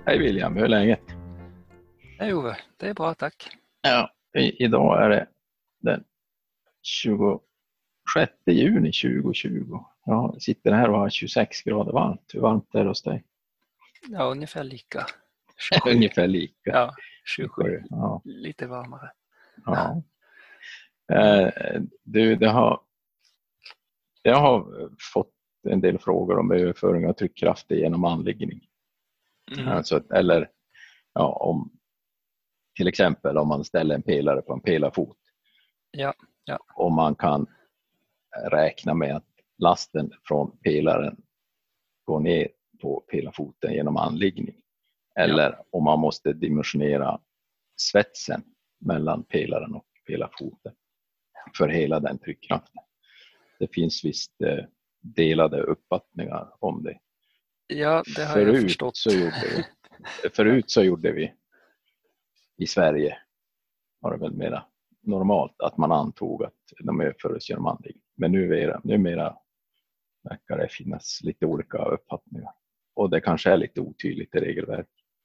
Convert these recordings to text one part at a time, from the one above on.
Hej William, hur är läget? Hej Ove, det är bra tack. Ja, idag är det den 26 juni 2020. Jag sitter här och har 26 grader varmt. Hur varmt är det hos dig? Ja, ungefär lika. 27. Ungefär lika. Ja, 27. Ja. Lite varmare. Ja. Jag har fått en del frågor om överföring av tryckkrafter genom anläggning. Alltså, eller om till exempel om man ställer en pelare på en pelarfot. Ja. Och man kan räkna med att lasten från pelaren går ner på pelarfoten genom anläggning. Eller om man måste dimensionera svetsen mellan pelaren och pelarfoten för hela den tryckkraften. Det finns visst delade uppfattningar om det. Ja, det har jag förstått. Förut så gjorde vi i Sverige, var det väl mera normalt att man antog att de överfördes genom anläggning. Men numera verkar det finnas lite olika uppfattningar. Och det kanske är lite otydligt i regelverk.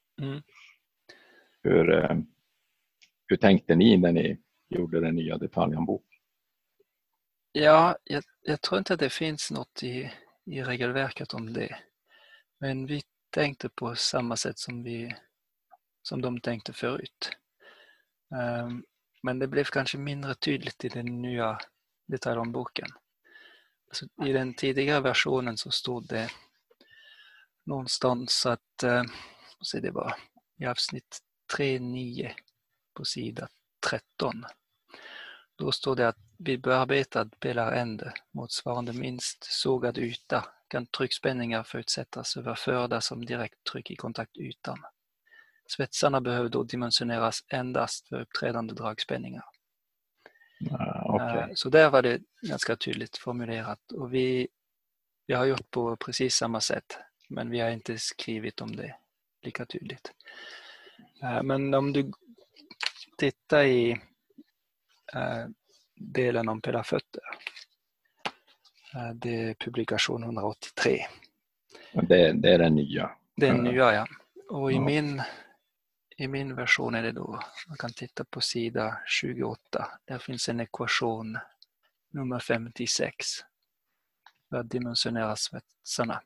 Hur tänkte ni när ni gjorde den nya detaljhandbok? Ja, jag tror inte att det finns något i regelverket om det. Men vi tänkte på samma sätt som de tänkte förut. Men det blev kanske mindre tydligt i den nya detaljhandboken. Alltså, i den tidigare versionen så stod det någonstans att det var i avsnitt 3.9 på sida 13. Då står det att vid bearbetad pelarände motsvarande minst sågad yta kan tryckspänningar förutsättas överförda som direkt tryck i kontaktytan. Svetsarna behöver då dimensioneras endast för uppträdande dragspänningar. Okay. Så där var det ganska tydligt formulerat. Och vi har gjort på precis samma sätt. Men vi har inte skrivit om det lika tydligt. Men om du tittar i delen om pelarfötter. Det är publikation 183. Det är den nya. Det är den nya, ja. Och i min version är det då, man kan titta på sida 28. Där finns en ekvation nummer 56 för att dimensionera svetsarna.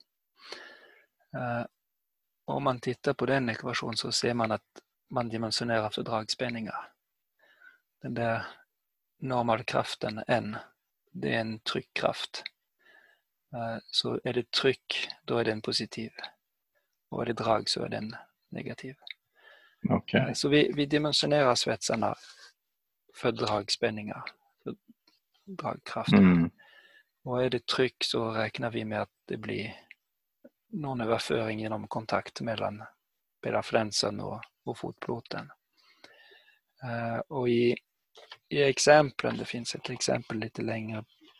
Om man tittar på den ekvationen så ser man att man dimensionerar för dragspänningar. Den där normalkraften N, det är en tryckkraft. Så är det tryck, då är den positiv. Och är det drag så är den negativ. Okay. Så vi dimensionerar svetsarna för dragspänningar, för dragkraften. Och är det tryck så räknar vi med att det blir någon överföring genom kontakt mellan pelarflänsen och fotplåten. Och i exemplen, det finns ett exempel lite längre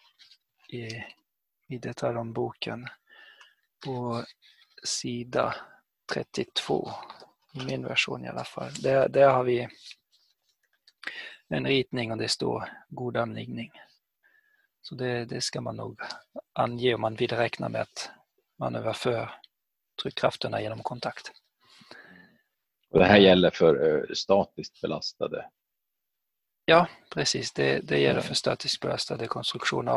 i detaljhandboken på sida 32 i min version i alla fall. Där har vi en ritning och det står god anläggning. Så det ska man nog ange om man vill räkna med att man överför tryckkrafterna genom kontakt. Och det här gäller för statiskt belastade? Ja, precis. Det gäller för statiskt belastade konstruktioner.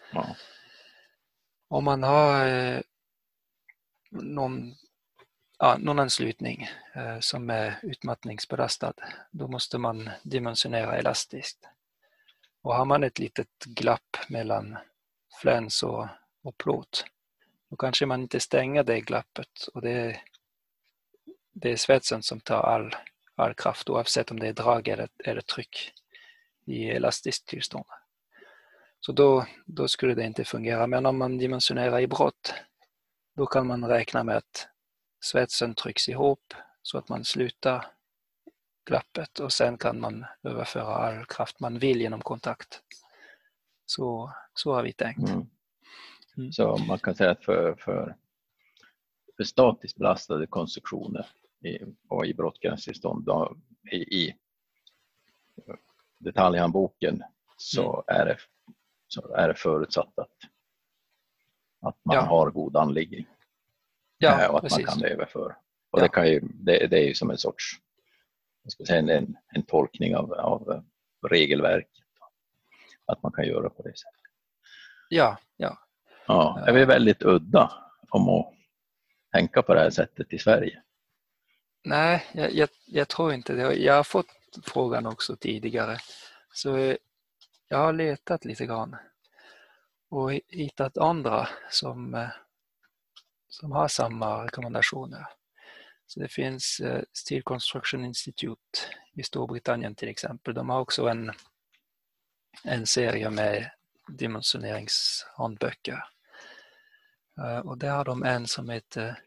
Om man har någon anslutning som är utmattningsbelastad, då måste man dimensionera elastiskt. Och har man ett litet glapp mellan fläns och plåt, då kanske man inte stänger det glappet. Och det är svetsen som tar all kraft, oavsett om det är drag eller tryck i elastiskt tillstånd. Så då skulle det inte fungera. Men om man dimensionerar i brott, då kan man räkna med att svetsen trycks ihop så att man slutar glappet och sen kan man överföra all kraft man vill genom kontakt. Så har vi tänkt. Så man kan säga att för statiskt belastade konstruktioner i brottgränstillstånd i detaljhandboken så är det förutsatt att man har god anläggning. Ja, och att precis. man kan överföra. Och det är ju som en sorts, jag ska säga, en tolkning av regelverket. Att man kan göra på det sättet. Ja. Ja, är vi väldigt udda om att tänka på det här sättet i Sverige? Nej, jag tror inte det. Jag har fått frågan också tidigare. Så jag har letat lite grann och hittat andra som har samma rekommendationer. Så det finns Steel Construction Institute i Storbritannien till exempel. De har också en serie med dimensioneringshandböcker. Och där har de en som heter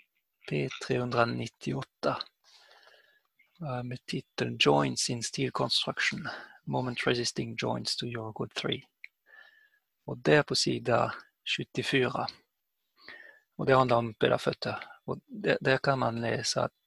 P398 med titeln Joints in Steel Construction, Moment Resisting Joints to Your Good 3. Och det är på sida 74. Och det handlar om pedalfötter. Och där kan man läsa att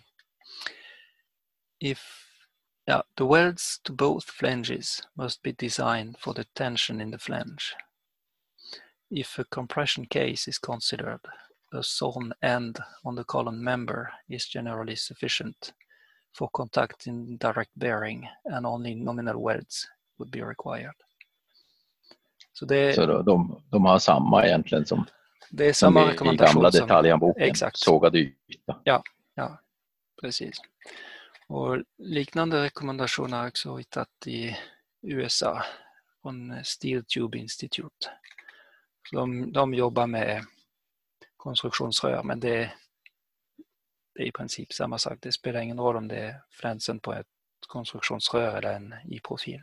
the welds to both flanges must be designed for the tension in the flange. If a compression case is considered, a sawn end on the column member is generally sufficient for contact in direct bearing, and only nominal welds would be required. Så de har samma egentligen som, det är samma rekommendation i gamla detaljhandboken, exakt. sågad yta. Ja, precis. Och liknande rekommendationer har jag också hittat i USA från Steel Tube Institute. De jobbar med konstruktionsrör, men det är i princip samma sak. Det spelar ingen roll om det är flänsen på ett konstruktionsrör eller en i-profil.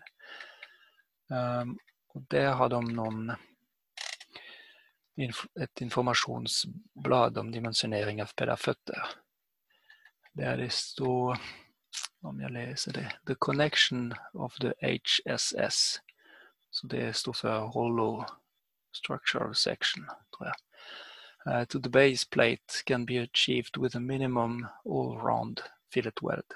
Och där har de ett informationsblad om dimensionering av pedalfötter. Där det står, om jag läser det, the connection of the HSS. Så det står för Hollow Structural Section, tror jag. To the base plate can be achieved with a minimum all-round fillet weld.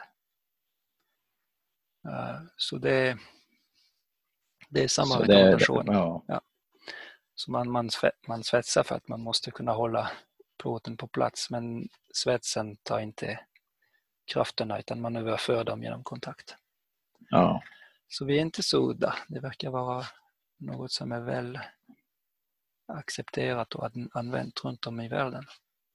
Så det är samma rekommendation. Ja. Så man svetsar för att man måste kunna hålla plåten på plats, men svetsen tar inte krafterna utan man överför dem genom kontakt. Ja. Så vi är inte så udda. Det verkar vara något som är väl accepterat och använt runt om i världen.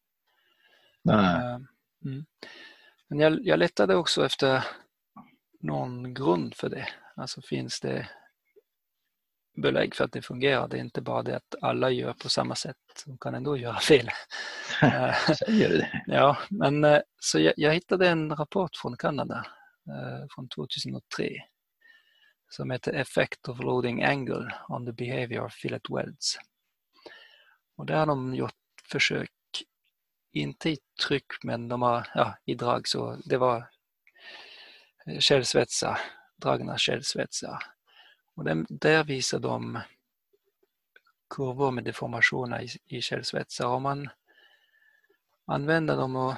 Men jag letade också efter någon grund för det. Alltså finns det belägg för att det fungerar? Det är inte bara det att alla gör på samma sätt. De kan ändå göra fel. Säger du det? Ja, men så jag hittade en rapport från Kanada från 2003 som heter Effect of Loading Angle on the Behavior of Fillet Welds. Och där har de gjort försök, inte i tryck, men de har i drag, så det var källsvetsar, dragna källsvetsar. Och där visar de kurvor med deformationer i källsvetsar. Om man använder dem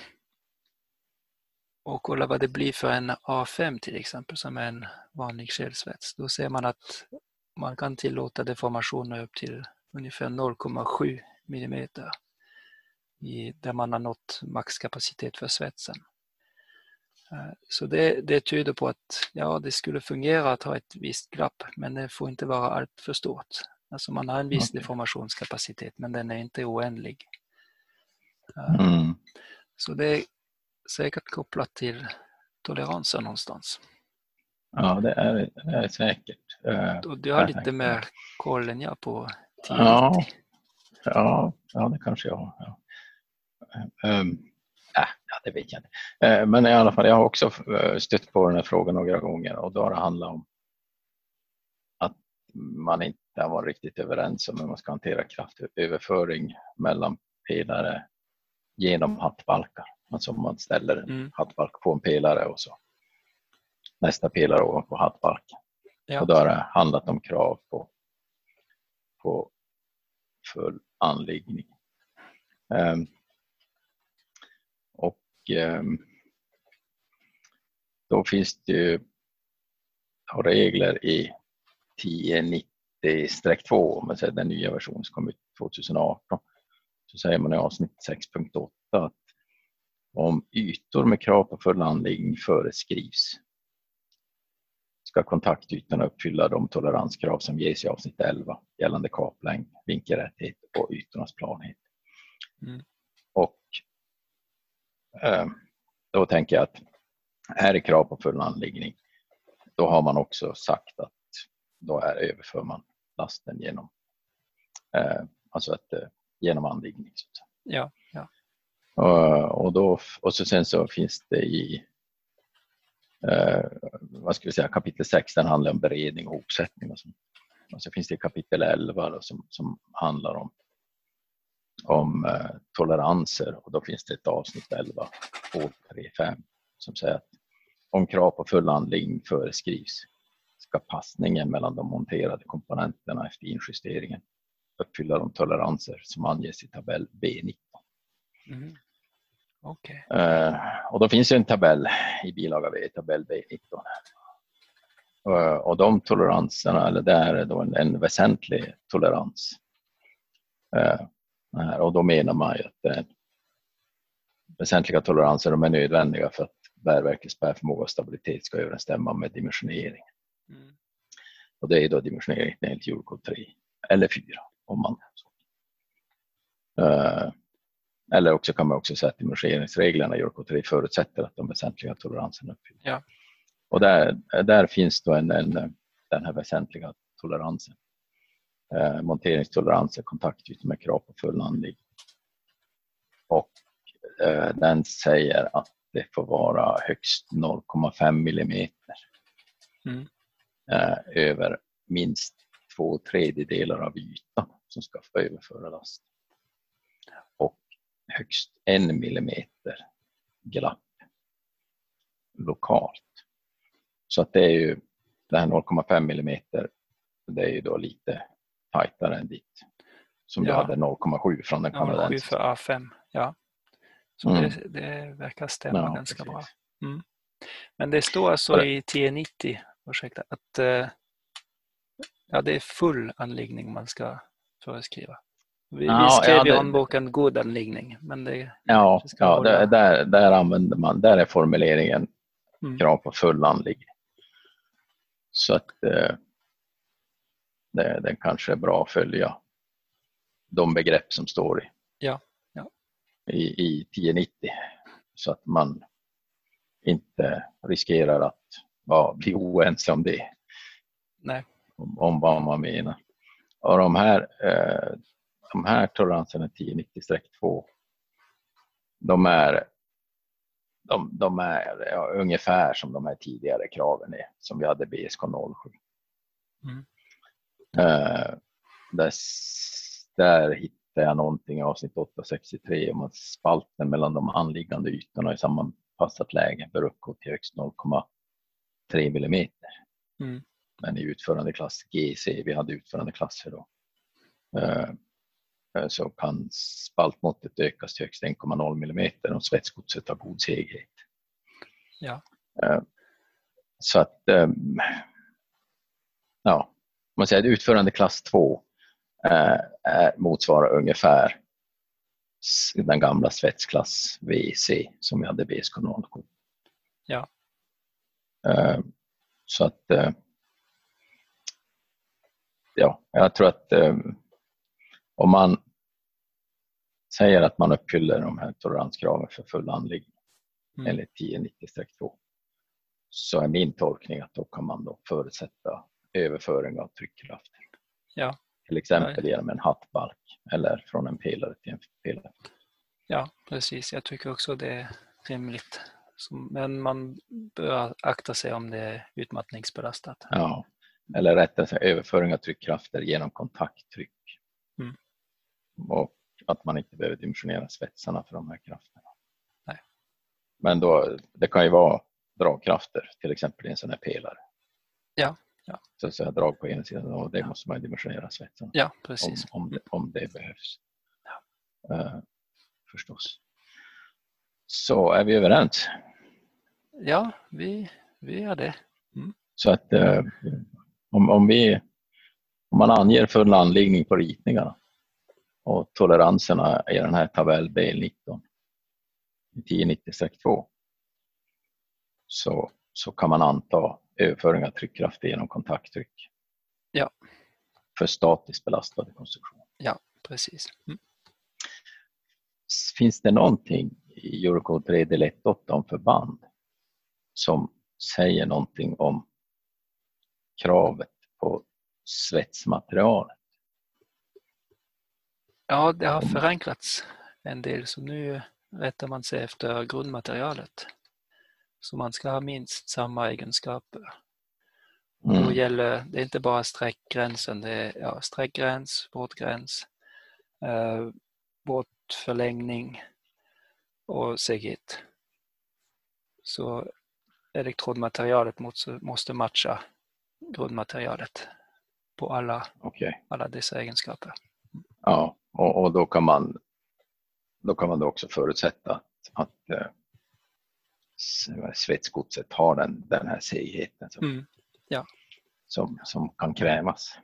och kollar vad det blir för en A5 till exempel, som är en vanlig källsvets, då ser man att man kan tillåta deformationer upp till ungefär 0,7 millimeter där man har nått maxkapacitet för svetsen. Så det tyder på att det skulle fungera att ha ett visst glapp, men det får inte vara allt för stort. Alltså man har en viss deformationskapacitet, men den är inte oändlig. Så det är säkert kopplat till toleransen någonstans. Ja, det är säkert. Du har lite mer koll än jag på 1090. Ja, det kanske jag har. Det vet jag inte. Men i alla fall, jag har också stött på den här frågan några gånger, och då har det handlat om att man inte har varit riktigt överens om hur man ska hantera kraftöverföring mellan pelare genom hattbalkar. Alltså man ställer en hattbalk på en pelare och så nästa pelare ovanpå hattbalken. Ja. Och då har det handlat om krav på full anläggning. Då finns det ju regler i 1090-2, men den nya versionen som kom ut 2018. Så säger man i avsnitt 6.8 att Om ytor med krav på full anläggning föreskrivs ska kontaktytorna uppfylla de toleranskrav som ges i avsnitt 11 gällande kaplängd, vinkelrätthet och ytornas planhet. Och då tänker jag att här är krav på full anläggning. Då har man också sagt att då överför man lasten genom genom anläggning. Ja. Och sen så finns det i kapitel 6, den handlar om beredning och hopsättning och så. Och så finns det kapitel 11 då, som handlar om toleranser, och då finns det ett avsnitt 11 2.3.5 som säger att om krav på full anläggning föreskrivs ska passningen mellan de monterade komponenterna efter injusteringen uppfylla de toleranser som anges i tabell B19. Okay. Och då finns det en tabell i bilaga V, tabell B19. Och de toleranserna, eller det är då en väsentlig tolerans. Och då menar man ju att väsentliga toleranser de är nödvändiga för att bärverkets bärförmåga och stabilitet ska överensstämma med dimensionering. Och det är då dimensionering enligt Eurocode 3 eller 4 om man så. Eller också kan man också säga att dimensioneringsreglerna i Eurocode 3 förutsätter att de väsentliga toleranserna uppfylls. Ja. Och där finns då den här väsentliga toleransen. Monteringstoleranser, kontaktytor med krav på full anläggning. Och den säger att det får vara högst 0,5 millimeter över minst 2/3 av ytan som ska få överföra last. Och högst 1 millimeter glapp lokalt. Så att det är ju det här 0,5 millimeter, det är ju då lite tajtare än ditt. Som du hade 0,7 från den kanadensiska. 0,7 för A5, ja. Så det verkar stämma ganska bra. Men det står alltså i 1090 att det är full anläggning man ska föreskriva. Vi skrev i handboken god anläggning, men det där använder man, där är formuleringen krav på full anläggning. Så att det kanske är bra att följa de begrepp som står i 1090, så att man inte riskerar att bli oense om det. Nej. Om vad man menar. Och de här toleranserna 1090-2 de är ungefär som de här tidigare kraven är, som vi hade BSK 07. Där hittar jag någonting i avsnitt 863 om att spalten mellan de anliggande ytorna i sammanpassat läge bör uppgå till högst 0,3 millimeter. Men i utförande klass GC, vi hade utförande klasser då, så kan spaltmåttet ökas till högst 1,0 millimeter om svetsgodset har god seghet. Ja. Så att man säger att utförande klass 2 motsvarar ungefär den gamla svetsklass VC som vi hade BSK 07. Ja. Så att jag tror att om man säger att man uppfyller de här toleranskraven för full anläggning enligt 1090-2, så är min tolkning att då kan man då förutsätta överföring av tryckkrafter. Ja. Till exempel genom en hattbalk eller från en pelare till en pelare. Ja, precis. Jag tycker också det är rimligt. Men man bör akta sig om det är utmattningsbelastat. Ja, eller rättare sagt överföring av tryckkrafter genom kontakttryck. Och att man inte behöver dimensionera svetsarna för de här krafterna. Nej. Men då, det kan ju vara dragkrafter, till exempel i en sån här pelare. Ja. Så att säga drag på ena sidan, och det måste man dimensionera svetsarna. Ja, precis. Om det behövs. Förstås. Så är vi överens? Ja, vi är det. Så att om man anger full anläggning på ritningarna och toleranserna i den här tabell B19, i 1090-2 så kan man anta överföring av tryckkraft genom kontakttryck. Ja. För statiskt belastade konstruktioner. Ja, precis. Finns det någonting i Eurocode 3 del 1.8 om förband som säger någonting om kravet på svetsmaterialet? Ja, det har förenklats en del, så nu rättar man sig efter grundmaterialet. Så man ska ha minst samma egenskaper. Då gäller det inte bara sträckgränsen, det är sträckgräns, våtgräns, våtförlängning och segit. Så elektrodmaterialet måste matcha grundmaterialet på alla dessa egenskaper. Ja, och då kan man då också förutsätta att svetsgodset har den här segheten som kan krävas.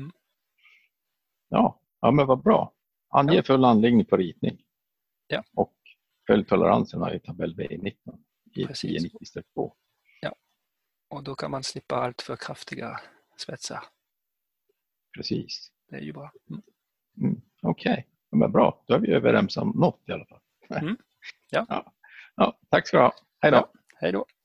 Ja, men vad bra. Ange full anläggning på ritning. Ja. Och följdtoleranserna i tabell B19 i Precis. 1090-2. Ja, och då kan man slippa allt för kraftiga svetsar. Precis. Det är ju bra. Okej, men bra. Då är vi överens om något i alla fall. Ja. Ja, tack ska du ha. Hej då. Ja, hej då.